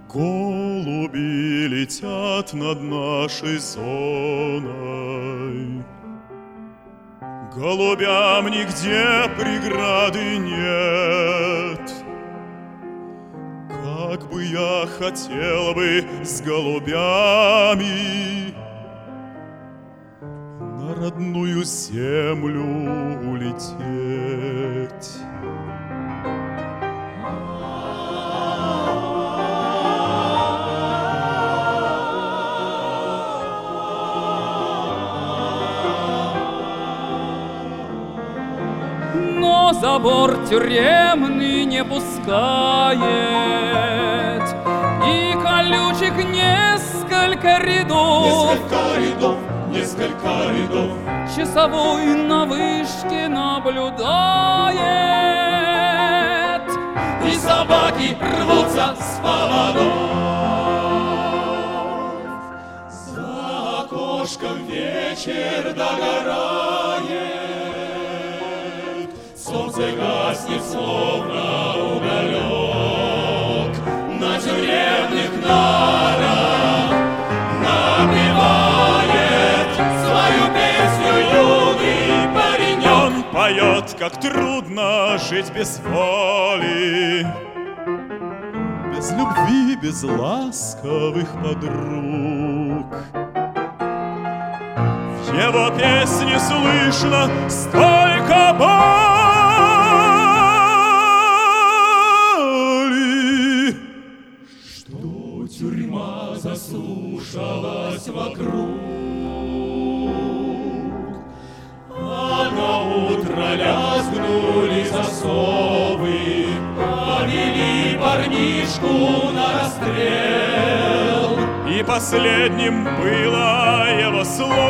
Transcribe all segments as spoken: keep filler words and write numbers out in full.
Голуби летят над нашей зоной. Голубям нигде преграды нет. Как бы я хотел бы с голубями на родную землю улететь. Но забор тюремный не пускает, и колючек несколько рядов. Несколько рядов, несколько рядов. Часовой на вышке наблюдает, и собаки рвутся с поводов. За окошком вечер догорает, солнце гаснет, словно уголек. На тюремных нарах напевает свою песню юный паренек. Он поет, как трудно жить без воли, без любви, без ласковых подруг. В его песне слышно столько боли, что тюрьма заслушалась вокруг. А на утро лязгнули засовы, повели парнишку на расстрел. и последним было его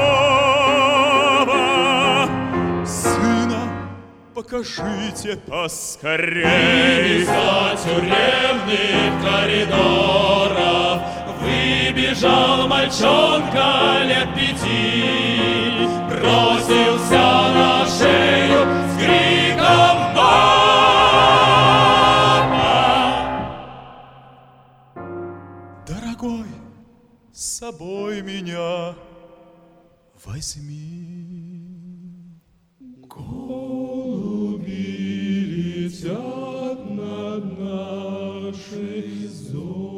слово: сына покажите поскорей. Из-за тюремных коридоров выбежал мальчонка лет пяти, бросился на шею с криком «Папа!». Дорогой, с собой меня возьми. Голуби летят над нашей зоной.